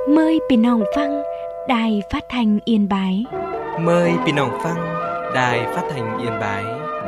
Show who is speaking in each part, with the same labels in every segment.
Speaker 1: Mờiพี่น้องฟังđài phát thanh Yên Bái.
Speaker 2: Mời พี่น้องฟัง Đài Phát thanh Yên Bái.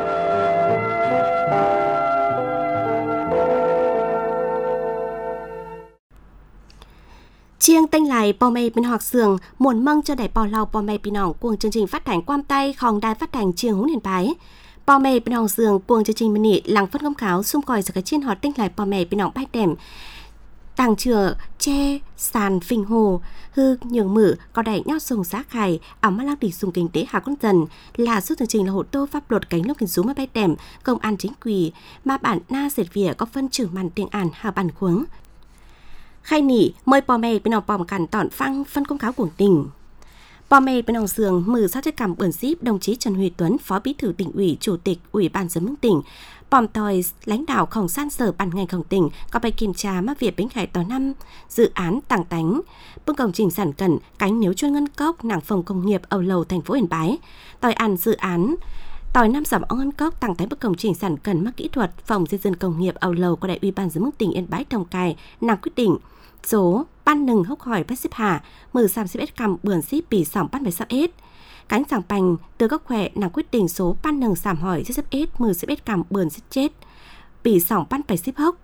Speaker 3: Chiêng tênh lại bò mê bên học sường muốn mong cho đài bò lau bò mê bên nòng cuồng chương trình phát thanh quam tayของđài phát thanh Chiêng Hún Yên Bái. Bò mê bên học sường cuồng chương trình bên nị lăng phân công kháo xung còi sự cái chiên họ tênh lại bò mê bên nòng bách đệm tàng chừa che sàn phình hồ hư nhường mử có đẩy nhau sùng giá khải ảo mắt lăng địch dùng kinh tế hạ con dần là suốt chương trình là hộ tô pháp luật cánh lúc kiến rú mà bách đệm công an chính quỳ mà bản na dệt vỉa có phân trừ màn tiếng ản hà bản khuống khai nỉ mời bò mê bên nòng bòm cản tọn phăng phân công cáo cuồng tình. Bò mê bên nòng sường mử sao chất cảm bẩn ship đồng chí Trần Huy Tuấn, Phó Bí thư Tỉnh ủy, Chủ tịch Ủy ban Giám đốc tỉnh, bòm tòi lãnh đạo khổng san sở ban ngành khổng tỉnh có bài kiểm tra mắc việc bến khải tòa 5 dự án tàng tánh bưng công trình sản cẩn cánh nếu chuyên ngân cốc nặng phòng công nghiệp Âu Lầu thành phố Yên Bái tòi ăn dự án tòi 5 giảm ngân cốc tàng tánh bức công trình sản cẩn mắc kỹ thuật phòng xây dựng công nghiệp Âu Lầu của đại ủy ban giám đốc tỉnh Yên Bái Đồng Cài nặng quyết định số ban nừng hốc hỏi bách xếp hạ mử xàm xếp ết cầm bươn ship bỉ sỏng ban 16 ết cánh sàng bành từ góc khỏe nặng quyết định số ban nừng xàm hỏi xếp ết mử xếp ết cầm bươn xếp chết bỉ sỏng ban 7 ship hốc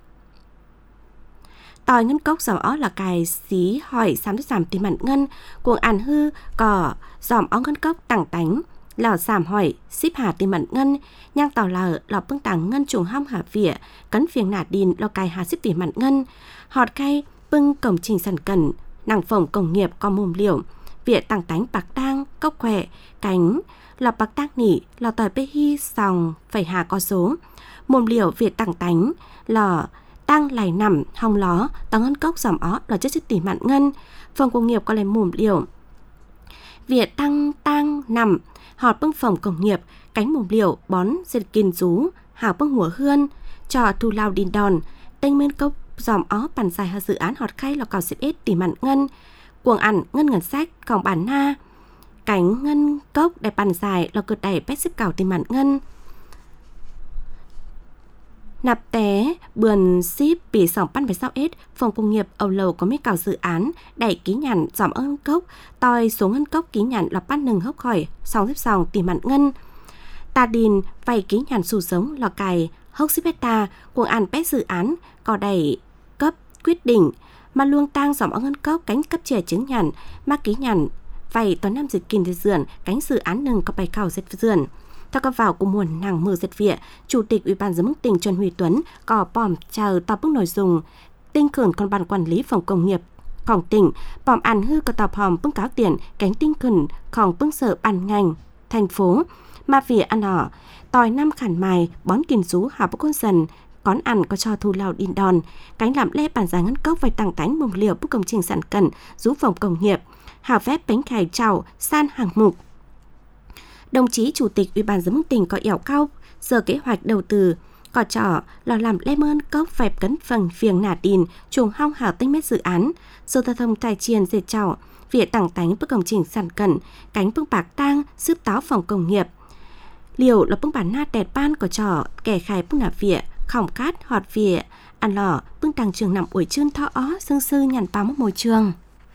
Speaker 3: tòi ngân cốc dòm ó là cài xí hỏi xàm xếp giảm tìm mặn ngân cuồng àn hư cỏ dòm ó ngân cốc tảng tánh lò xàm hỏi ship hà tìm mặn ngân nhang tàu lò bưng tảng ngân trùng hong hà vỉa cấn phiền nả đìn lò cài hà ship tìm mặn ngân họt cây bưng công trình sản cẩn nàng phòng công nghiệp có mồm liều vỉa tàng tánh bạc tang cốc khỏe cánh lò bạc tang nỉ lò tỏi bê hi sòng phẩy hà có số mồm liều vỉa tàng tánh lò tang lài nằm hong ló tàng ngân cốc dòm ó lò chất tỉ mạn ngân phòng công nghiệp có lại mồm liều vỉa tang nằm họt bưng phòng công nghiệp cánh mồm liều bón dệt kiên rú hào bưng hùa hươn trò thu lao đìn đòn tênh bên cốc dòm ó bàn dài hà dự án họt khay lò cào xếp ết tỉ mặn ngân cuồng ẩn ngân ngân sách còng bản na cánh ngân cốc đẹp bàn dài lò cực đẩy bét xếp cào tỉ mặn ngân nạp té bườn ship bỉ sỏng pan 16 ết phòng công nghiệp Âu Lầu có mấy cào dự án đẩy ký nhằn dòm ngân cốc tòi số ngân cốc ký nhằn lò pan nừng hốc khỏi sòng xếp sòng tỉ mặn ngân ta đìn vay ký nhằn xù sống lò cài hốc ship beta cuồng ẩn bét dự án có đẩy cấp quyết định mà luông tang dòm ở ngân cốc cánh cấp trẻ chứng nhận mà ký nhận vậy toán năm dịch kinh dườn cánh dự án nâng có bài khảo dệt dườn theo có vào cùng nguồn nàng mưa dệt vỉa chủ tịch ủy ban giám đốc tỉnh Trần Huy Tuấn có bòm chờ tỏ bức nội dung tinh khẩn con ban quản lý phòng công nghiệpของtỉnh bòm ăn hư có tỏ hòm bưng cáo tiền cánh tinh khẩnของbưng sở ban ngành thành phố mà vỉa ăn họ tòi năm khản mài bón kiền rú hào bức con dần cón ăn có cho thu lao đin đòn cánh làm lê bản giá ngân cốc vay tàng tánh mông liều bức công trình sản cẩn rú phòng công nghiệp hào phép bánh khải chảo san hàng mục đồng chí chủ tịch ủy ban giám đốc tỉnh có ẻo cao giờ kế hoạch đầu tư có trò lò làm lê mơn cốc phép cấn phần phiền nả đìn chuồng hong hào tinh mét dự án sở giao thông tài chiên dệt chảo vỉa tàng tánh bức công trình sản cẩn cánh bưng bạc tang sướp táo phòng công nghiệp liều là bưng bản na đẹp ban có trò kẻ khai bưng nả vỉa khổng cát họt vỉa ăn lò bưng tàng trường nằm ủi chươn thọ ó sương sư nhằn bao mốc môi trường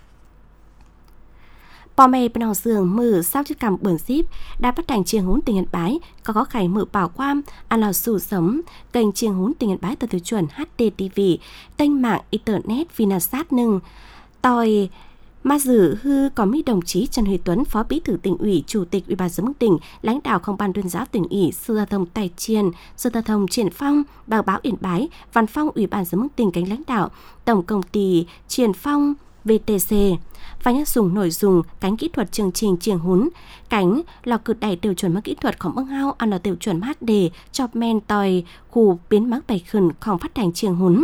Speaker 3: bò mê bên hò sường mử sao chứ cầm bẩn ship đã bắt thành Chiêng Hún tỉnh Yên Bái có khải mử bảo quam ăn lò sủ sống kênh Chiêng Hún tỉnh Yên Bái từ tiêu chuẩn HDTV kênh mạng internet Vinasat nâng tòi mà dự hư có mấy đồng chí Trần Huy Tuấn, Phó Bí thư Tỉnh ủy, Chủ tịch Ủy ban giám đốc tỉnh, lãnh đạo không ban tuyên giáo tỉnh ủy, Sở Giao thông Tài Chiên, Sở Giao thông Triển Phong, Báo báo Yên Bái, Văn phòng Ủy ban giám đốc tỉnh cánh lãnh đạo, Tổng công ty Triển Phong VTC và nhắc dùng nội dung cánh kỹ thuật chương trình Chiêng Hún cánh lò cực đẩy tiêu chuẩn mắc kỹ thuậtของbăng hao ăn là tiêu chuẩn HD cho men tòi khu biến mắc bày khẩnของphát hành Chiêng Hún.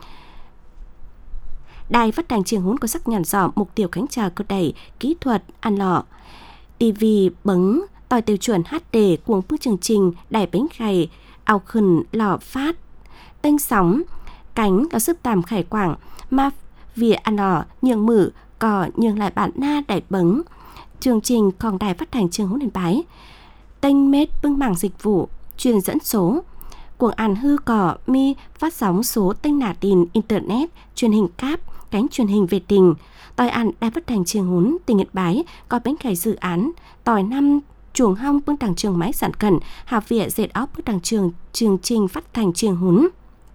Speaker 3: Đài phát thanh Chiêng Hún có sắc nhàn rõ mục tiêu cánh trà cơ đẩy kỹ thuật ăn lọ TV bấn tòi tiêu chuẩn HD cuồng bước chương trình đài bánh khải ao khẩn lò phát tênh sóng cánh có sức tàm khải quảng mà vỉa ăn lọ nhường mử cò nhường lại bản na đài bấn chương trình còn đài phát thanh Chiêng Hún Yên Bái tênh mết bưng mảng dịch vụ truyền dẫn số Cuồng An hư cỏ mi phát sóng số tinh nả tin Internet, truyền hình cáp, cánh truyền hình vệ tinh. Tỏi ăn đài phát thanh Trường Hún, tỉnh Yên Bái có bánh khải dự án tỏi năm chuồng hong bưng tàng trường máy sản cẩn, Học viện dệt óc bưng tàng trường chương trình phát thanh Trường Hún.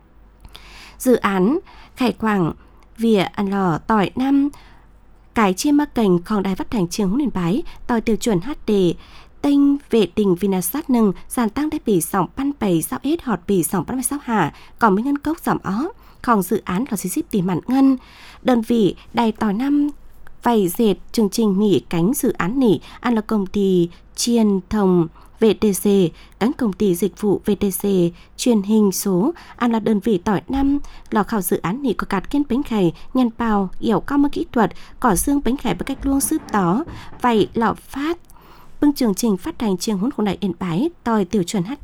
Speaker 3: Dự án khải quảng vỉa ăn lò tỏi năm cái chia mắc cành còn đài phát thanh Trường Hún Yên Bái tỏi tiêu chuẩn HD tinh vệ tình Vinasat nâng sàn tăngได้ปี2,6S họtปี2,6 hạ còn mấy ngân cốc giảm ó còn dự án là xí tỷ mặn ngân đơn vị đài tỏi năm vầy dệt chương trình nghỉ cánh dự án nỉ ăn là công ty truyền thông VTC, cánh công ty dịch vụ VTC, truyền hình số, ăn là đơn vị tỏi năm, lò khảo dự án nỉ có cạt kiên bánh khải, nhân bào, dẻo cao mơ kỹ thuật, cỏ xương bánh khải với cách luông sướp tó, vậy lọ phát, bưng chương trình phát thanh Trường Hún của Đài Yên Bái, tỏi tiêu chuẩn HD.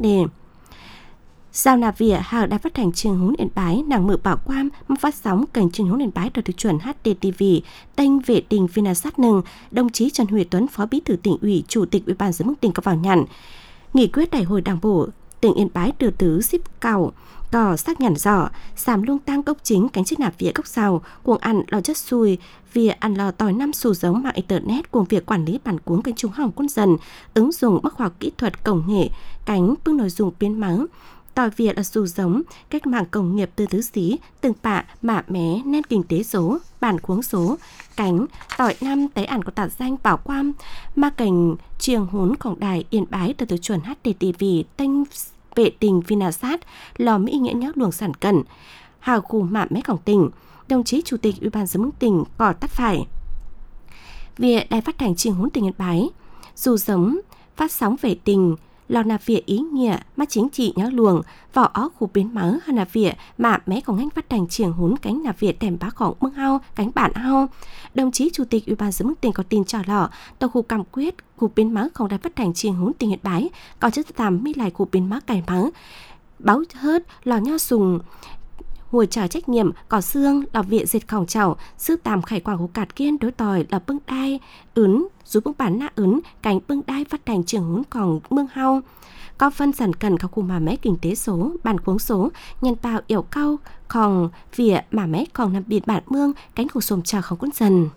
Speaker 3: Giao nạp vỉa hào đài phát thanh Trường Hún Yên Bái nàng mở bảo quam phát sóng kênh Trường Hún Yên Bái đạt tiêu chuẩn HDTV tên vệ tình Vinasat nâng đồng chí Trần Huy Tuấn phó bí thư tỉnh ủy chủ tịch ủy ban giám đốc tỉnh có vào nhận nghị quyết đại hội đảng bộ tỉnh Yên Bái đưa tứ ship cào cò xác nhận rõ giảm lương tăng gốc chính cánh chức nạp vỉa gốc sau cuồng ăn lò chất xùi vỉa ăn lò tỏi năm xù giống mạng internet cùng việc quản lý bản cuống kênh trung hỏng quân dần ứng dụng bắc khoa học kỹ thuật công nghệ cánh bưng nội dung biến mắng tỏi Việt là xù giống, cách mạng công nghiệp từ tứ xí, từng bạ, mạ mé, nên kinh tế số, bản cuống số, cánh, tỏi năm tế ảnh có tạt danh bảo quam, ma cảnh Trường Húnของđài Yên Bái từ tiêu chuẩn HDTV, tên vệ tình Vinasat, lò Mỹ nghĩa nhắc luồng sản cẩn, hào khu mạ méของtỉnh, đồng chí chủ tịch ủy ban giám đốc tỉnh cỏ tắt phải. Việc đài phát thanh Trường Hún tỉnh Yên Bái, dù giống, phát sóng vệ tình, lò nạp vỉa ý nghĩa mà chính trị nhớ luồng vỏ ó khu biến mớ hay nạp vỉa mà méของngành phát thanh Trường Hún cánh nạp vỉa tèm báของmương hao cánh bản hao đồng chí chủ tịch ủy ban giám đốc tỉnh có tin trả lọ tàu khu cam quyết khu biến mớของđài phát thanh Trường Hún tỉnh Yên Bái có chất tàm mi lại khu biến mớ cải mớ báo hớt lò nho sùng hồi trả trách nhiệm cỏ xương lò viện dệt khổng chảo sư tàm khải quảng hồ cạt kiên đối tỏi là bưng đai ướn giúp bưng bản na ướn cánh bưng đai phát thành Trường Hún còn mương hao có phân sản cần các khu mà mé kinh tế số bản cuống số nhân bào yểu cao còn vỉa mà mé còn nằm biệt bản mương cánh khu xồm trà không quân dần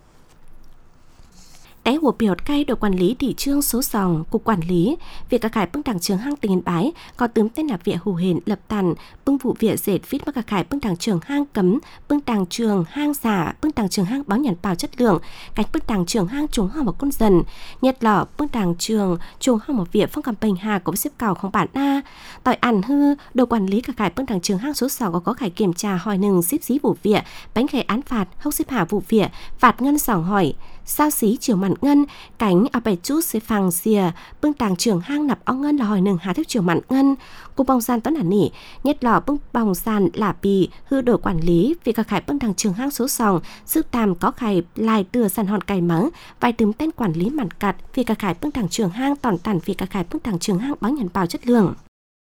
Speaker 3: Té hồ biểu cay đội quản lý thị trương số sòng cục quản lý việc các khải bưng đảng trường hang tỉnh Yên Bái có tướng tên là vỉa hủ hển lập tàn bưng vụ vỉa dệt viết mắc các khải bưng đảng trường hang cấm bưng đảng trường hang giả bưng đảng trường hang báo nhận bào chất lượng cánh bưng đảng trường hang trúng hong một con dần nhật lọ bưng đảng trường trúng hong một vỉa phong cầm bình hà cũng xếp cào không bản a tỏi ăn hư đội quản lý các khải bưng đảng trường hang số sòng có khải kiểm tra hỏi nừng xếp dí vụ vỉa bánh khải án phạt hốc xếp hà vụ vỉa phạt ngân sòng hỏi sao xí chiều mặn ngân cánh ở bài chút sẽ phàng xìa bưng tàng trường hang nạp ong ngân là hỏi nừng hà theo chiều mặn ngân cô bong san toán hẳn nỉ nhất lò bưng bong san là bì hư đổi quản lý vì các khải bưng tàng trường hang số sòng sư tam có khải lại từa sàn hòn cày mắng vài tấm tên quản lý mặn cặt vì các khải bưng tàng trường hang tòn tàn vì các khải bưng tàng trường hang báo nhận bào chất lượng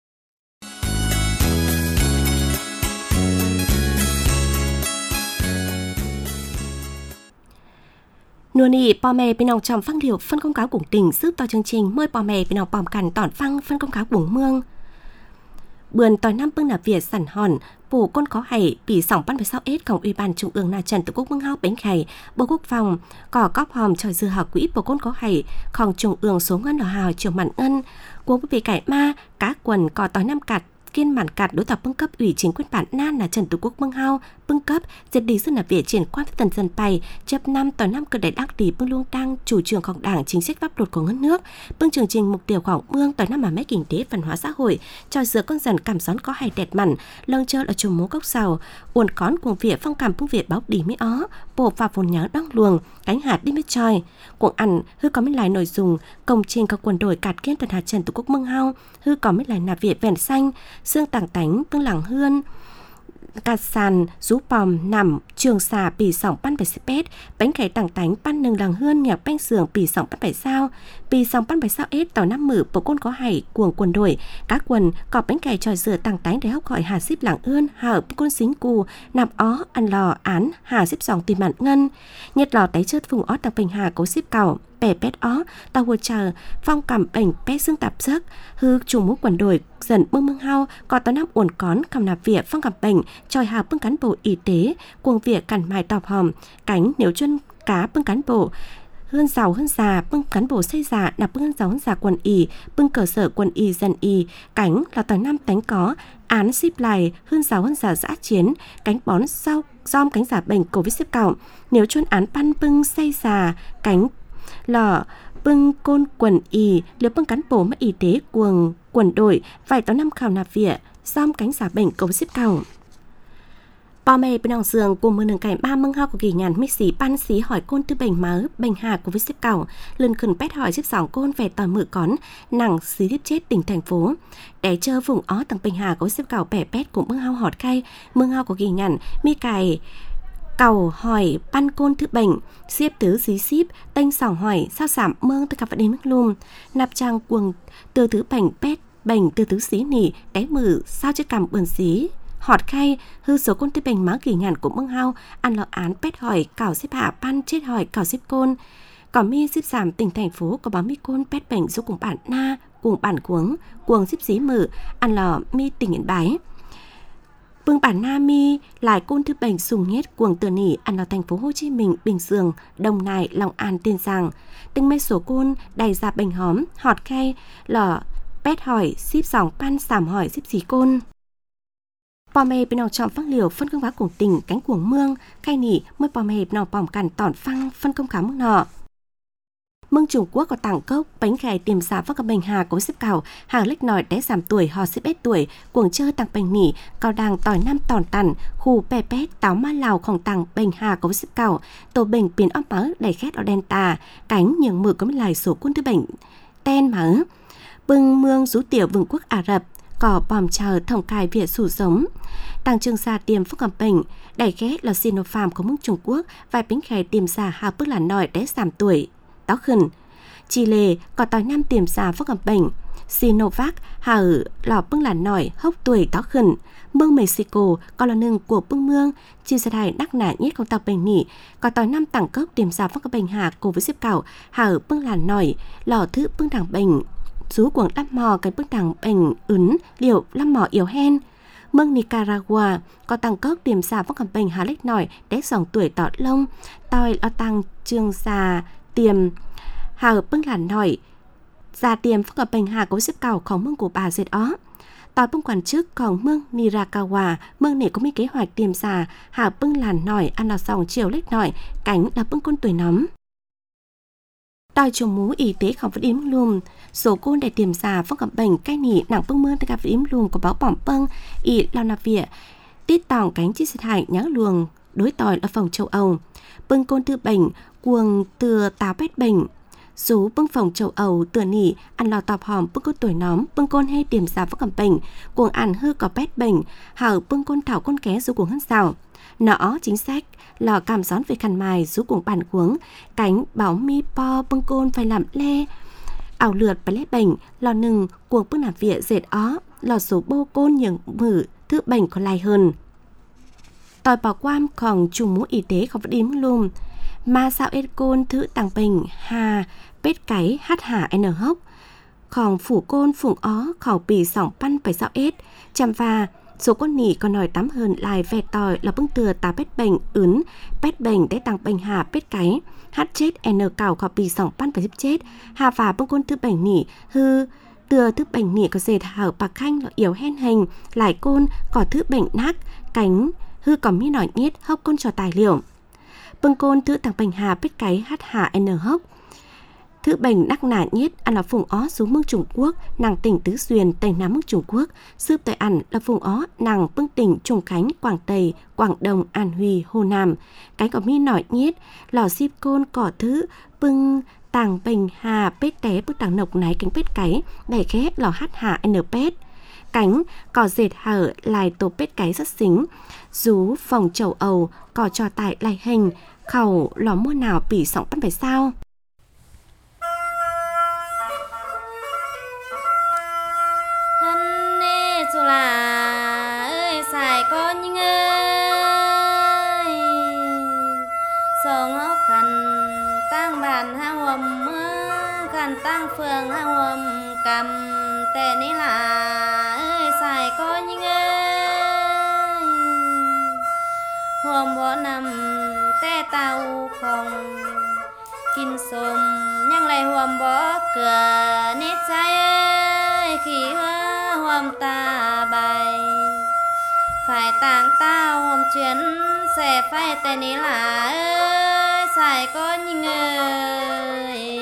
Speaker 3: Nua nị bò mè bên ông trong phăng liệu phân công cáo của tỉnh giúp to chương trình mời bò mè bên ông bòm cằn tỏn phăng phân công cáo của mương bườn tỏi năm bưng nạp việt sản hòn bổ con có hảy bị sỏng ban 16Sของủy ban trung ương na trần tổ quốc mương hao bánh khải bộ quốc phòng cỏ cóp hòm tròi dư hào quỹ bộ con có hảyของtrung ương số ngân đỏ hào chiều mặn ngân của bị cải ma cá quần cỏ tỏi năm cặt kiên mạn cạt đối tập bưng cấp ủy chính quyền bản nan là Trần Tổ quốc bưng hao bưng cấp diệt đi dân là việc triển quan tần dân bày chấp năm tỏi năm cơ đại đắc tỷ bưng luông tăng chủ trươngของđảng chính sách pháp luật của ngân nước bưng chương trình mục tiêuของmương tỏi năm mà mấy kinh tế văn hóa xã hội cho dựa con dần cảm xón có hay đẹp mặn lâng chơi ở chùm mố cốc sào uốn cón cuồng việt phong cảm bưng việt báo đi mỹ ó bộ và phồn nhớ đong luồng cánh hạt đi mít tròi cuồng ăn hư có mấy lại nội dung công trình các quân đội cạt kiên tần hạt Trần Tổ quốc mương hao hư có mấy lại nạp việt vẹn xanh xương tảng tánh bưng lẳng hươn cạt sàn rú pòm nằm trường xà pì sỏng pan bảy spét bánh khải tảng tánh pan nừng làng hươn nhạc bánh sườn pì sỏng pan bảy sao pì sỏng pan bảy sao ết tỏi năm mử bộ côn có hảy cuồng quần đổi cá quần cọp bánh khải tròi dừa tảng tánh để hóc hỏi hà xíp làng ươn hà côn xính cù nạp ó ăn lò án hà xíp sòng tìm mặn ngân nhiệt lò tái chớt vùng ó tàng bình hà cố xíp cào bè pét ó tàu hồ chờ phong cầm bệnh pét xương tạp giấc hư trùng mũ quần đồi dần mương hao có tao năm uốn cón cầm nạp vỉa phong cầm bệnh tròi hào bưng cán bộ y tế cuồng vỉa cản mài tọp hòm cánh nếu chân cá bưng cán bộ hơn giàu hơn già bưng cán bộ xây già nạp bưng giàu hơn già quần y bưng cơ sở quần y dân y cánh là tỏi năm tánh có án ship lại hơn giàu hơn già giã chiến cánh bón sau dom cánh giả bệnh covid ship cạo nếu chuyên án pan bưng xây già cánh lọ bưng côn quần y liệu bưng cán bộ mất y tế cuồng quần đội vài tao năm khảo nạp vỉa dom cánh giả bệnh covid ship cạo Bò mẹ bên ông giường cùng mưa nương cảnh ba mưng hao của kỳ nhàn mít xí pan xí hỏi côn tư bệnh máu bệnh hà của với xếp cảo lần khẩn pét hỏi xếp sòng côn về tỏi mự cón nặng xí tiếp chết tỉnh thành phố để chờ vùng ó tầng bệnh hà của xếp cảo bẻ pét của mưng hao họt khay mưng hao của kỳ nhàn mi cài cầu hỏi pan côn thứ bệnh xếp tứ xí xíp tênh sòng hỏi sao giảm mương tất cả vật đến mức lùm nạp trang quần từ thứ bệnh pét bệnh từ thứ xí nỉ đáy mử sao chứ cầm bườn xí họt khay hư số côn tư bệnh má kỳ nhàn của mưng hao ăn lọ án pét hỏi cảo xếp hạ pan chết hỏi cảo xếp côn có mi xếp giảm tỉnh thành phố có báo mi côn pét bệnh do cùng bản na cùng bản cuồng xếp xí mử ăn lọ mi tỉnh Yên Bái Vương bản Na mi lại côn thứ bệnh sùng nhét cuồng tờ nỉ ăn lọ thành phố Hồ Chí Minh Bình Dương Đồng Nai Long An Tiền Giang tinh mê số côn đầy ra bệnh hóm họt khay lọ pét hỏi xếp sòng pan sảm hỏi xếp xí côn Bò mê bên nào chọn phát liều phân công hóa cùng tỉnh cánh cuồng mương khay nỉ mới bò mê bên nào bỏng cằn tỏn phăng phân công khá mức nọ mương Trung Quốc có tảng cốc bánh khải tiềm giả phát các bệnh hà cố xếp cào hàng lách nòi đé giảm tuổi họ xếp ít tuổi cuồng chơi tàng bệnh nỉ cao đàng tỏi năm tòn tằn khu bè pét táo ma lào khổng tàng bệnh hà cố xếp cào tổ bệnh biến óc máu đầy khét ở đen tà cánh nhường mực có mấy lại số quân thứ bệnh ten máu bưng mương rú tiểu vương quốc Ả Rập cỏ bòm chờ thòng cài Việt sủ giống Tàng Trường Sa tiêm phúc cầm bệnh đẩy ghét là Sinopharm của mương Trung Quốc vài bánh khải tiêm giả hà bước là nòi đé giảm tuổi táo khẩn Chile có tỏi năm tiềm giả phúc cầm bệnh Sinovac hà ở lò bưng là nòi hốc tuổi táo khẩn mương Mexico có là nương của bưng mương chia sẻ đài đắc nả nhất không tàu bệnh nỉ có tỏi năm tảng cốc tiềm giả phúc cầm bệnh hà cùng với xếp cảo hà ở bưng là nòi lò thứ bưng đảng bệnh rú cuồng đắp mò cái bức đằng bệnh ướn liệu lăm mò yếu hen mương Nicaragua có tăng cốc tiềm giả vóc cầm bệnh hà lách nổi đế dòng tuổi tọt lông tòi lo tăng trường già tiềm hà ở bưng làn nổi già tiềm vóc cầm bệnh hà cố xếp cầuของmương của bà dệt ó tòi bưng quản chứcของmương Nicaragua mương này có mấy kế hoạch tiềm giả hà bưng làn nổi ăn là dòng chiều lách nổi cánh là bưng con tuổi nóng đòi chồng mũ y tế không vật im lùm số côn để tiềm giả phong cầm bệnh cai nỉ nặng bưng mương tất cả vật im lùm của báo bỏng bâng y lao nạp vỉa tít tòng cánh chi sát hại nhã luồng đối tòi là phòng châu Âu bưng côn tư bệnh cuồng từa táo pét bệnh số bưng phòng châu Âu từa nỉ ăn lò tọp hòm bưng côn tuổi nóm bưng côn hay tiềm giả phong cầm bệnh cuồng ăn hư có pét bệnh hảo bưng côn thảo con ké số cuồng hân xào nọ chính sách lò cảm gión về khăn mài rú cùng bản cuống cánh bảo mi po bưng côn phải làm le ảo lượt và lé bệnh lò nừng cuồng bưng làm vỉa dệt ó lò số bô côn nhường mử thứ bệnh còn lai hơn tòi bảo quan còn trùng mũ y tế không vật im lùm mà sao ết côn thứ tàng bệnh hà pết cái hát hà n hốc còn phủ côn phùng ó khẩu bì sỏng pan phải sao ết chăm và số con nỉ còn nổi tắm hơn lại về tỏi là bưng từa tà pét bệnh ướn pét bệnh để tăng bệnh hà pét cái hát chết n cào khảo bì sỏng pan phải giúp chết hà và bưng côn thứ bệnh nỉ hư từa thứ bệnh nỉ có dệt hở bạc khanh là yếu hen hình lại côn có thứ bệnh nát cánh hư có mi nổi nhét hốc côn cho tài liệu bưng côn thứ tăng bệnh hà pét cái hát hà n hốc thứ bệnh đắc nả nhất ăn là vùng ó xuống mương Trung Quốc nàng tỉnh Tứ Xuyên tây nam mương Trung Quốc sướp tới ăn là vùng ó nàng bưng tỉnh Trùng Khánh Quảng Tây Quảng Đông An Huy Hồ Nam cái có mi nổi nhất lò xip côn cỏ thứ bưng tàng bệnh hà pết té bức tàng nộc náy cánh pết cái đẩy khét lò hát hà n pết cánh cỏ dệt hở lại tổ pết cái rất xính rú phòng chầu Âu cỏ trò tại lại hình khẩu lò mua nào bỉ sọng bắt phải sao
Speaker 4: là ơi xài con nhưng ơi song óc khăn tăng bàn hao hòm khăn tăng phường hòm cầm tệ ní là ơi xài có những ơi hòm bỏ nằm tê tàu không kinh sôm nhưng lại hòm bỏ cửa nít trái ơi khi hòm ta bài phải tàng tao hòm chuyến sẽ phải tên ý là ơi xài có những ơi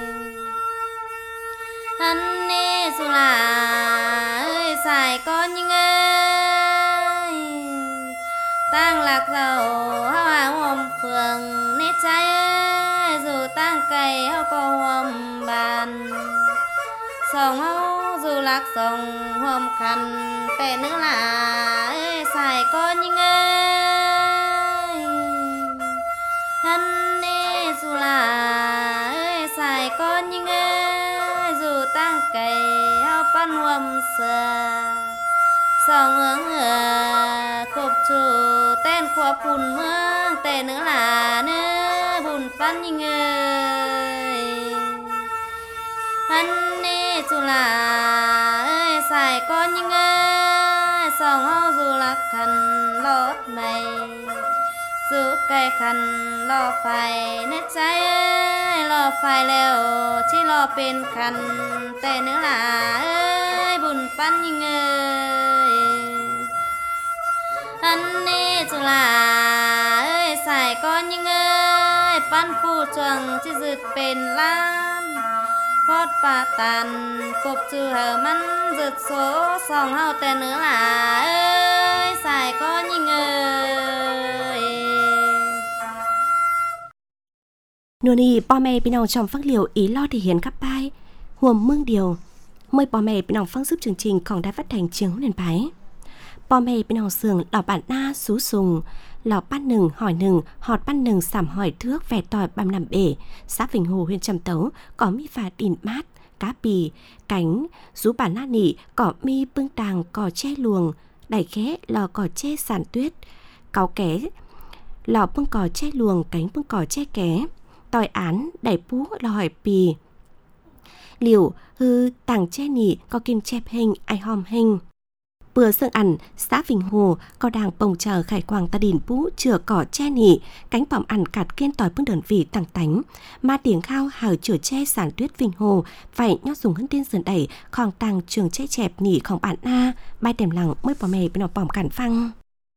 Speaker 4: hắn nê dù là ơi xài có những ơi tang lạc dầu hao áo hòm phường nít trái ơi dù tang cày hao có hòm bàn sòng hao dù lạc sòng hòm khăn tệ nữa là ơi xài có những ơi hắn nê dù là ơi xài có những ơi dù tang cày hao pan hòm sờ sòng hướng cột chủ tên khoa phun mương tệ nữa là nữa bùn pan những ơi hắn nê dù là ơi xài có những ơi sòng hao dù là khăn lót mày dù cây khăn lo phải nét trái ơi lo phải leo chỉ lo bên khăn tệ nữa là ơi bùn pan những ơi hắn nê dù là ơi xài có những ơi pan phu chuồng chỉ dứt bên lan phót bà tàn cộp chư hờ mắn rực số sòng hao tên nữa là ơi xài có những ơi
Speaker 3: Nô nì bò mẹ bên nào trong phát liệu ý lo thể hiện các bài huồm mương điều mời bò mẹ bên nào phát giúp chương trìnhของđài phát thanh chiếng nền bái bò mẹ bên nào sườn lò bản na xú sùng lò ban nừng hỏi nừng họt ban nừng sảm hỏi thước vẻ tỏi băm nằm bể xã Vinh Hồ huyện Trầm Tấu có mi phà đìn mát cá bì cánh rú bản na nỉ cỏ mi bưng tàng cỏ tre luồng đẩy khé lò cỏ tre sàn tuyết cáo ké lò bưng cỏ tre luồng cánh bưng cỏ tre ké tỏi án đẩy pú lò hỏi pì liều hư tàng tre nỉ có kim chép hình ai hòm hình bữa sương ăn xã Vinh Hồ có đang bồng chờ khải quang ta đìn bú chừa cỏ che nỉ cánh bỏm ăn cạt kiên tỏi bưng đơn vị tăng tánh ma tiếng khao hào chửa che sản tuyết Vinh Hồ phải nhót dùng hơn tiên sườn đẩy khòng tăng trường che chẹp nỉของbản na bài đềm lặng mới bỏ mè bên nọ bỏm cản phăng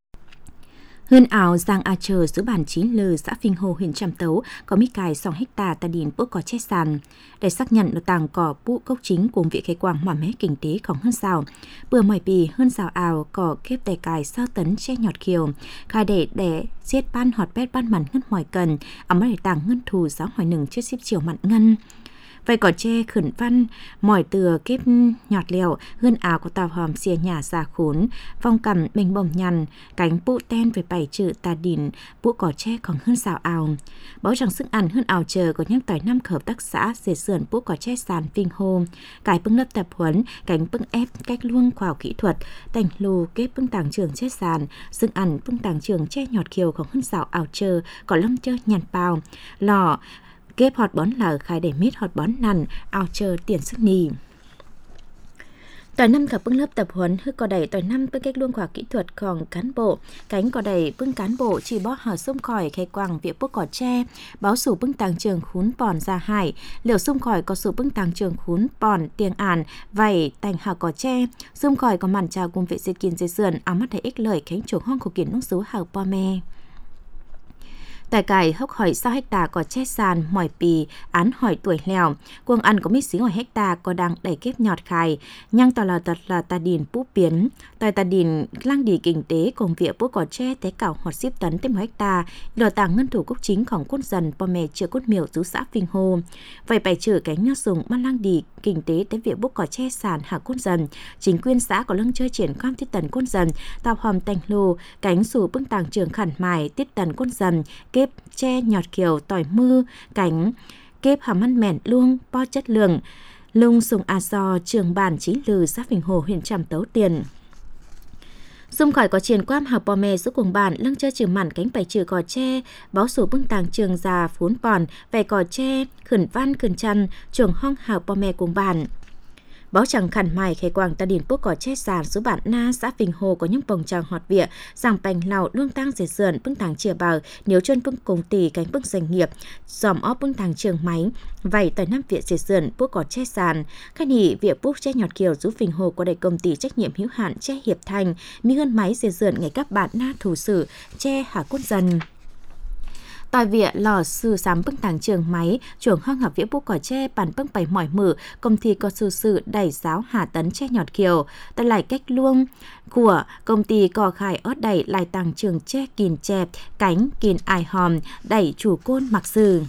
Speaker 5: Hươn ảo Giang A Chờ giữa bản Chín Lừ, xã Vinh Hồ, huyện Trạm Tấu có mít cài 2 hecta ta điền bố cỏ che sàn. Để xác nhận là tàng cỏ bụ cốc chính cùng vị khai quang mỏ mé kinh tếของhơn xào. Bữa mỏi bì hơn xào ảo cỏ kép tài cài sao tấn che nhọt kiều. Khai để giết ban họt bét ban mặn ngân mỏi cần. Ấm để tàng ngân thù giáo hỏi nừng chết xếp chiều mặn ngân. Vậy cỏ tre khẩn văn, mỏi từa kép nhọt lèo, hươn áo của tàu hòm xìa nhà già khốn, vòng cầm mình bồng nhằn, cánh bụ ten về 7 chữ tà đỉnh, bụ cỏ tre còn hơn xào ảo. Báo rằng sức ăn hươn áo chờ có những tỏi 5 hợp tác xã dệt sườn bụ cỏ tre sàn Vinh Hồ, cải bưng lớp tập huấn, cánh bưng ép cách luông khoa học kỹ thuật, tành lù kép bưng tàng trường che sàn, sức ăn bưng tàng trường che nhọt kiều còn hơn xào áo chờ, có lâm chơi nhàn bào, lò kép họt bón lở khai để mít họt bón nằn ao chờ tiền sức nì. Tỏi 5 gặp bưng lớp tập huấn hư cò đẩy tỏi 5 bưng cách luông khoa kỹ thuậtของcán bộ cánh cò đẩy bưng cán bộ chỉ bó hở sông khỏi khai quang việc bốc cỏ tre báo sủ bưng tàng trường khún bòn ra hải liều sông khỏi có sủ bưng tàng trường khún bòn tiền ản vảy tành hào cỏ tre sông khỏi có màn chào cùng vệ dệt kiên dây sườn áo mắt thấy ích lời cánh chuồng hong của kiển nông số hào po me. Tại cải hốc hỏi 6 hecta có che sàn, mỏi pì, án hỏi tuổi lèo. Quân ăn có mít xí ngoài hecta có đang đẩy kép nhọt khai. Nhang tòa là tật là tà đìn bú biến. Tại tà đìn lang đi kinh tế cùng việc bú có che tế cảo hoặc xếp tấn thêm hecta. Lò tàng ngân thủ quốc chínhของquân dần bò mè chưa cốt miểu rú xã Vinh Hồ. Vậy bài trừ cánh nhọt dùng mang lang đi kinh tế tới việc bú có che sàn hạ quân dần. Chính quyền xã có lưng chơi triển quan tiết tần quân dần. Tàu hòm tành lù, cánh sủ bưng tàng trường khẩn mài tiết tần quân dần. Kép che nhọt kiều tỏi mư cánh kép hàm ăn mèn luông po chất lượng lung sùng a so trường bản Chín Lừ xã Vinh Hồ huyện Trạm Tấu tiền Xung khỏi có triển quan hào bò mè giữa cùng bản lưng chơi trừ mặn cánh bảy trừ cò tre, báo sủ bưng tàng trường già phốn bòn, về cò tre, khẩn văn khẩn chăn, trường hong hào bò mè cùng bản. Báo chẳng khẩn mài khề quảng ta điển bốc cò che sàn giữa bản Na xã Vinh Hồ có những bồng tràng họt vịa, giảng bành lào lương tang dệt sườn bưng tàng chìa bào, nếu chân bưng cùng tỷ cánh bưng doanh nghiệp, dòm óp bưng tàng trường máy, vảy tới năm vịa dệt sườn bốc cò che sàn, khai nỉ vịa bốc che nhọt kiều giúp Vinh Hồ có đầy công ty trách nhiệm hữu hạn che hiệp thành, mi hơn máy dệt sườn ngày các bạn Na thủ sử che hà cốt dần. Tòi vịa lò sư sám bưng tàng trường máy, chuồng hoang hợp vĩa bút cỏ tre, bàn bưng bày mỏi mử, công ty có sư sự đẩy giáo Hà Tấn che nhọt kiều. Tại lại cách luông của công ty cò khải ót đẩy lại tàng trường che kìn chẹp, cánh kìn ải hòm, đẩy chủ côn mặc sử.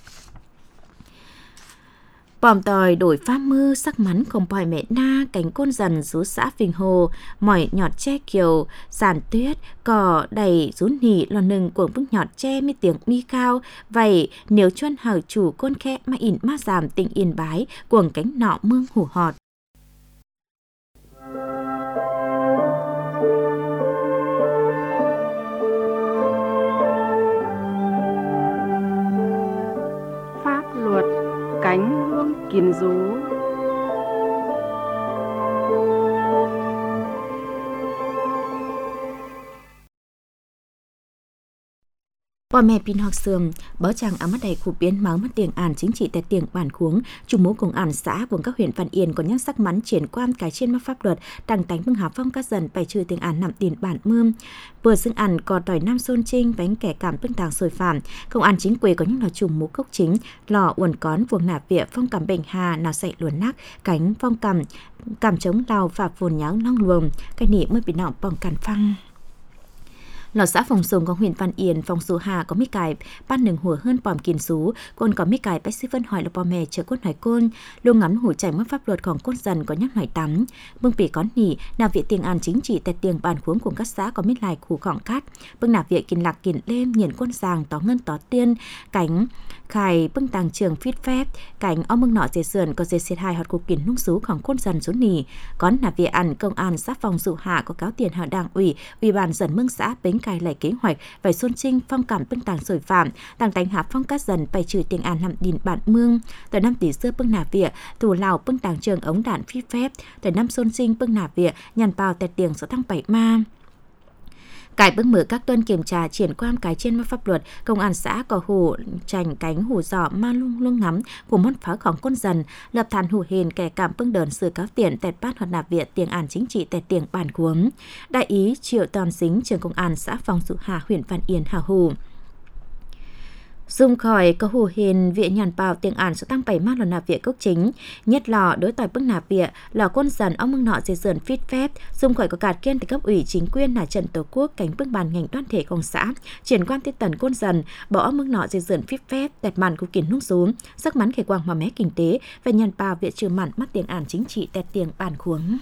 Speaker 5: Bòm tòi đổi pha mư sắc mắn không bòi mẹ Na cánh côn dần rú xã Vinh Hồ mỏi nhọt che kiều sàn tuyết cỏ đầy rú nỉ lò nừng cuồng bức nhọt che mi tiếng mi cao vậy nếu chuân hở chủ côn khe mà ỉn ma giảm tình yên bái cuồng cánh nọ mương hủ họt.
Speaker 3: Pháp luật cánh kín rú.
Speaker 5: Bò mẹ pin học sườn, báo chàng ám mắt đầy khu biến máu mất tiền ản chính trị tại tiền bản khuống, chủ mố cùng ản xã cùng các huyện Văn Yên có nhắc sắc mắn triển quan cái trên mắt pháp luật, đăng tánh bưng hào phong các dần bài trừ tiền ản nằm tiền bản mương. Vừa xưng ản còn tỏi Nam Xôn Trinh bánh kẻ cảm bưng tàng sồi phạm, công an chính quyền có những lò trùm mố cốc chính, lò uẩn cón vuông nạp vịa phong cảm bệnh hà nào sậy luồn nắc, cánh phong cảm chống lào và phồn nháo long luồng, cái nỉ mới bị nọ bằng càn phăng. Lò xã Phòng Sùng có huyện Văn Yên, Phòng Số Hà có mấy cài ban nừng hùa hơn bòm kiên sú, còn có mấy cài bách sư vân hỏi là bò mè chờ cốt hỏi côn, luôn ngắn hủ chảy mất pháp luậtของcốt dần có nhắc hỏi tắm. Bưng bỉ có nỉ, nạp viện tiền an chính trị tại tiền bàn khuống của các xã có mấy lại khu khỏng cát, bưng nạp viện kiên lạc kiên lêm, nhiền quân giàng, tó ngân tó tiên, cánh khải bưng tàng trường phít phép, cánh o mưng nọ dê sườn có dê xịt hai hoạt cục kiên nung súของcốt dần số nỉ, có nạp viện ăn công an xã Phòng Dụ Hạ có cáo tiền hạ đảng ủy ban dần mương xã bến cài lại kế hoạch vài xuân trinh phong cảm bưng tàng sồi phạm tàng đánh hạp phong cát dần bày trừ tiền an nằm đìn bản mương tại năm tỷ xưa bưng nạp vịa thủ lào bưng tàng trường ống đạn phi phép tại năm xuân trinh bưng nạp vịa nhàn bào tại tiền số thăng bảy ma. Cải bưng mở các tuần kiểm tra triển quan cái trên mắt pháp luật, công an xã có hủ trành cánh hủ giỏ ma lung ngắm của món pháของquân dần, lập thàn hủ hền kẻ cảm bưng đờn sự cáo tiền tại bát hoạt nạp viện tiền an chính trị tại tiền bản cuống. Đại ý Triệu Toàn Dính trưởng công an xã Phòng Dụ Hà huyện Văn Yên hào hủ. Dùng khỏi có hủ hền viện nhàn bào tiền ản số tăng 7 mát lò nạp viện cốc chính, nhất lò đối tỏi bưng nạp viện, lò quân dần ông mưng nọ dây dườn phít phép, dùng khỏi có cạt kiên từ cấp ủy chính quyền là trận tổ quốc cánh bưng bàn ngành đoàn thể công xã, triển quan tiết tần quân dần, bỏ ông mưng nọ dây dườn phít phép, tẹt màn của kiến nung xuống, sắc mắn khởi quang mà mé kinh tế, về nhàn bào viện trừ mặn mắt tiền ản chính trị tẹt tiền bản khuống.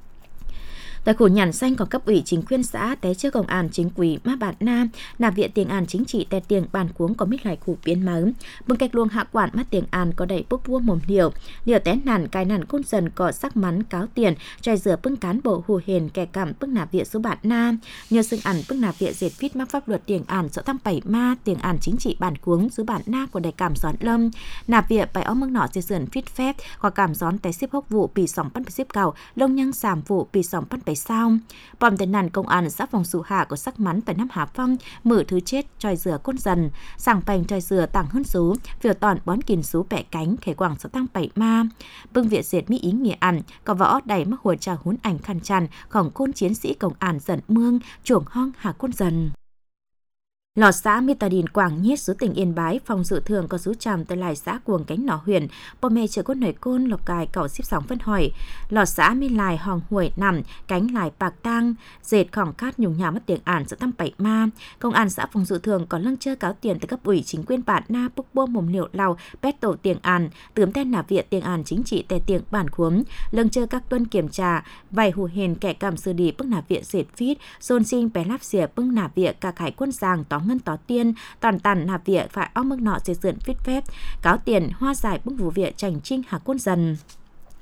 Speaker 5: Tại khu nhàn xanh có cấp ủy chính quyền xã té chưa công an chính quý má bản Nam nạp viện tiền an chính trị tại tiền bàn cuống có mít lại khu biến máu bưng cách luông hạ quản mắt tiền an có đầy bốc vua mồm liều té nản cài nản côn dần có sắc mắn cáo tiền trai rửa bưng cán bộ hù hền kẻ cảm bưng nạp viện số bản Nam nhờ xưng ẩn bưng nạp viện diệt vít má pháp luật tiền an số tăng 7 ma tiền an chính trị bản cuống số bản Na của đầy cảm gión lâm nạp viện bài áo mưng nọ dây dườn phít phép có cảm gión té xếp hốc vụ bị sòng bắt xếp cầu lông nhang sàm vụ bị sòng bắt sao bom tên nàn công an xã Phòng Dụ Hạ có sắc mắn tại năm Hà Phong mở thứ chết tròi dừa côn dần sàng bành tròi dừa tặng hơn số việc toàn bón kìn số bẻ cánh khẻ quảng xã tăng 7 ma bưng viện diệt mỹ ý nghĩa ăn có võ đầy mắc hùa trà hún ảnh khăn trànของcôn chiến sĩ công an dần mương chuồng hong Hà côn dần. Lò xã Mitadin Quảng Nhiết số tỉnh Yên Bái, Phòng Dự Thường có rú tràm tại lại xã Cuồng Cánh Nỏ Huyền, bò mè chờ côn nổi côn lọc cài cẩu xếp sóng phân hỏi. Lò xã Mi Lài Hòng Huổi nằm cánh lại bạc tang, dệt khỏng cát nhung nhà mất tiền ản giữa tăng 7 ma. Công an xã Phòng Dự Thường có lăng chơi cáo tiền từ cấp ủy chính quyền bản Na bốc bô mồm liệu lào bét tổ tiền ản, tướm tên nạp viện tiền ản chính trị tại tiền bản khuống. Lăng chơi các tuân kiểm tra, vài hù hền kẻ cầm sư đi bức nạp viện dệt phít, xôn sinh bé láp xỉa bức nạp viện cả khải quân giàng tó ngân tó tiên toàn tàn nạp viện phải ong mực nọ dây dườn phít phép cáo tiền hoa giải bưng vụ viện trành trinh Hà côn dần.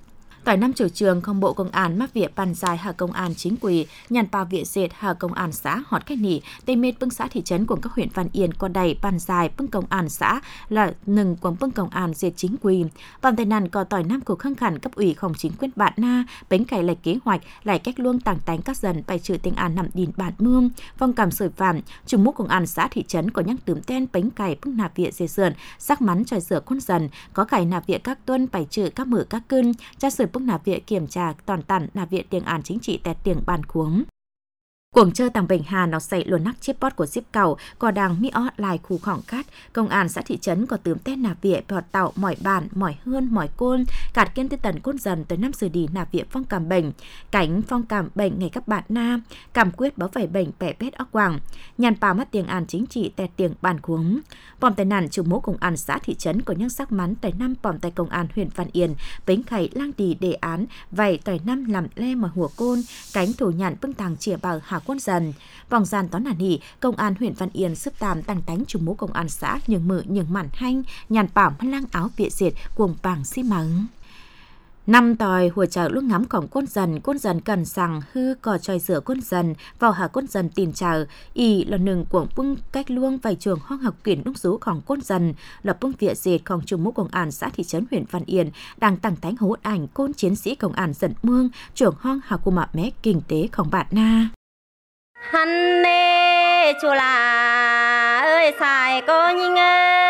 Speaker 5: Tỏi năm chủ trường không bộ công an mắc viện bàn dài hà công an chính quy, nhàn pa viện dệt hà công an xã họt cách nỉ, tây mết bưng xã thị trấn của các huyện Văn Yên, Con Đày, bàn dài bưng công an xã là nừng quảng bưng công an dệt chính quy. Vòng tay nàn có tỏi năm cuộc khăng khẳng cấp ủy không chính quyền bạn na, bánh cày lệch kế hoạch, lại cách luông tàng tánh các dần bài trừ tình an nằm đìn bản mương, phong cảm sởi phạm, trùng múc công an xã thị trấn có nhắc tướm tên bánh cày bưng nạp viện dệt sườn, sắc mắn tròi sửa quân dần, có cày nạp viện các tuân bài trừ các mở các cân, tra sửa bưng nạp viện kiểm tra toàn tản nạp viện tiền an chính trị tẹt tiền bàn khuống. Cuồng chơi tàng Bình Hà nó xảy luôn nắc chip bot của ship cầu, có đang mi ó lại khu khỏng cát, công an xã thị trấn có tướm tên nạp viện bọt tạo mỏi bàn, mỏi hơn, mỏi côn, cạt kiên tới tần côn dần tới năm giờ đi nạp viện phong cảm bệnh, cánh phong cảm bệnh ngày các bạn na, cảm quyết báo vẩy bệnh bẻ bết óc quảng, nhàn pa mất tiền an chính trị tẹt tiền bàn khuống. Bòm tay nàn chủ mố công an xã thị trấn có những sắc mắn tới năm bòm tay công an huyện Văn Yên, bánh khẩy lang đi đề án, vảy tới năm làm le mà hùa côn, cánh thủ nhàn bưng tàng chìa bào hà quân dần. Vòng gian tón nàn hỉ, công an huyện Văn Yên sức tàm tăng tánh chủ mố công an xã nhường mự nhường mản hanh, nhàn bảo mắt lang áo viện diệt cuồng bảng xi mắng. Năm tòi hùa chợ lúc ngắm cổng quân dần cần rằng hư cò tròi rửa quân dần vào hà quân dần tìm chờ y là nừng cuồng bưng cách luông vài trường hoang học kiển lúc rúของquân dần là bưng viện diệtของchủ mũ công an xã thị trấn huyện Văn Yên đang tăng tánh hỗ ảnh côn chiến sĩ công an dần mương trưởng hoang hà khu mạ mé kinh tếของbạn na.
Speaker 4: Hắn nê chùa là ơi xài cô nhinh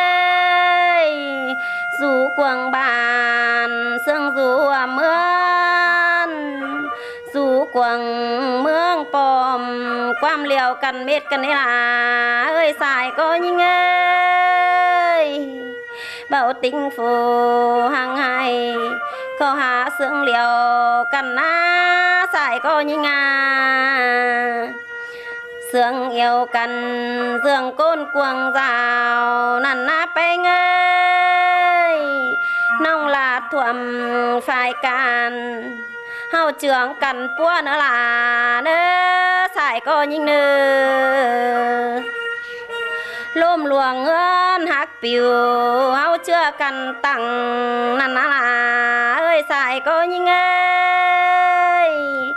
Speaker 4: ơi dù quần bàn sương dù mướn dù quần mương pòm quam liều cần mết cần đấy là ơi xài cô nhinh ơi bảo tình phù hàng ngày câu hạ sương liều cần na xài cô nhinh à sương yêu cần dương côn cuồng rào nằn nắp anh ơi nông là thuầm phải càn hao trưởng cần pua nữa là nơ xài cô nhinh nơ lôm luồng ơn hắc piu hao chưa cần tặng nằn là ơi xài cô nhinh ơi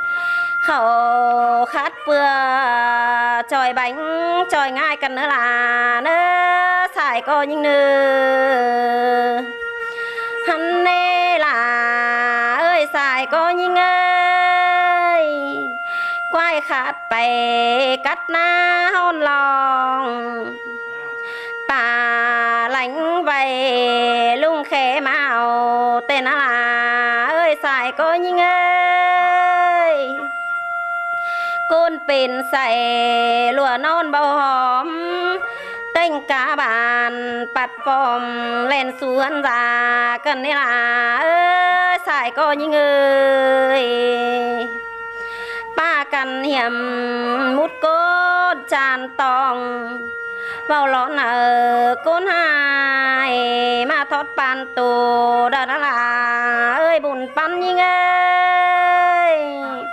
Speaker 4: khẩu khát vừa tròi bánh tròi ngay cần nữa là nơ xài cô nhinh nơ hắn nê là ơi xài cô nhinh ơi quay khát bày cắt na hôn lòng bà lánh vầy lung khế mạo tên là ơi xài cô nhinh ơi côn pinใส่ lùa non bao hòm tên cả bàn bạt bòm lên xuống ra cần đấy là ơi xài cô nhinh ơi ba cần hiểm mút cốt tràn tòng vào lón ở côn hai mà thoát pan tù đó là ơi bùn pan nhinh ơi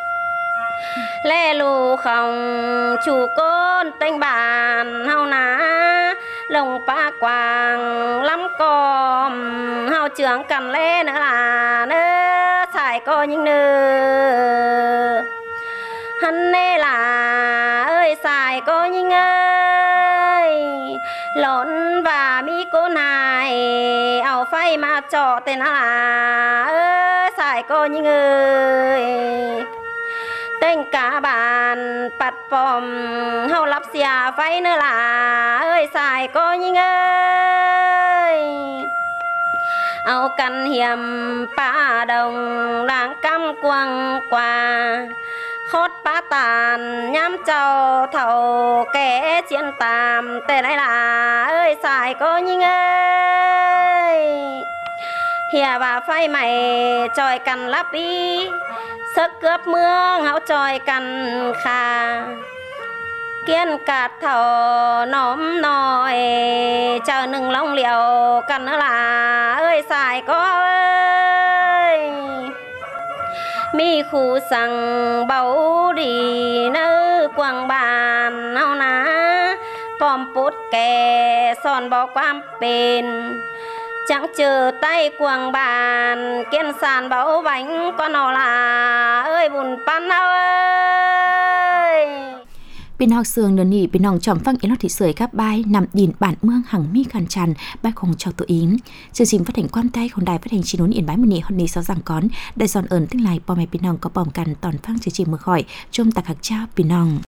Speaker 4: lê lù không chủ côn tên bàn hao ná lồng pa quàng lắm còm hao trưởng cần lê nữa là nơ xài cô nhinh nơ hắn nê là ơi xài cô nhinh ơi lộn và mi cô này ảo phay mà trọ tên là ơi xài cô nhinh ơi tên cả bàn bạt bòm hao lắp xìa phay nữa là ơi xài cô nhinh ơi ảo cần hiểm pa đồng làng cam quăng quà khót pa tàn nhám châu thầu kẻ chiến tàm tên này là ơi xài cô nhinh ơi hìa bà phay mày tròi cần lắp đi sức cướp mương háo tròi cần khà kiên cạt thầu nóm nòi chờ nừng long liều cần nữa là ơi xài cô ơi mi khu sang bầu đi nơ quang bàn hao ná pom pút kè son bò quam bền
Speaker 6: chẳng chờ tay quàng bàn kiên sàn bảo bánh con nó là ơi buồn pan ơi
Speaker 5: พี่น้องเสืองเดินนี่พี่น้องจอมฟังเอ็นที่เสยครับบายนำดินบ้านเมืองหังมีกันจันบ้านของชาวตัวอิงchương trình phát hành quan tayของđài phát hành chi nún yên bái mùa nị hôm nay sau rằng con đại giòn ơn tinh lạiพ่อแม่พี่น้องก็ปอมกันตอนฟังchương trìnhมือข่อยชมตะขักเจ้าพี่น้อง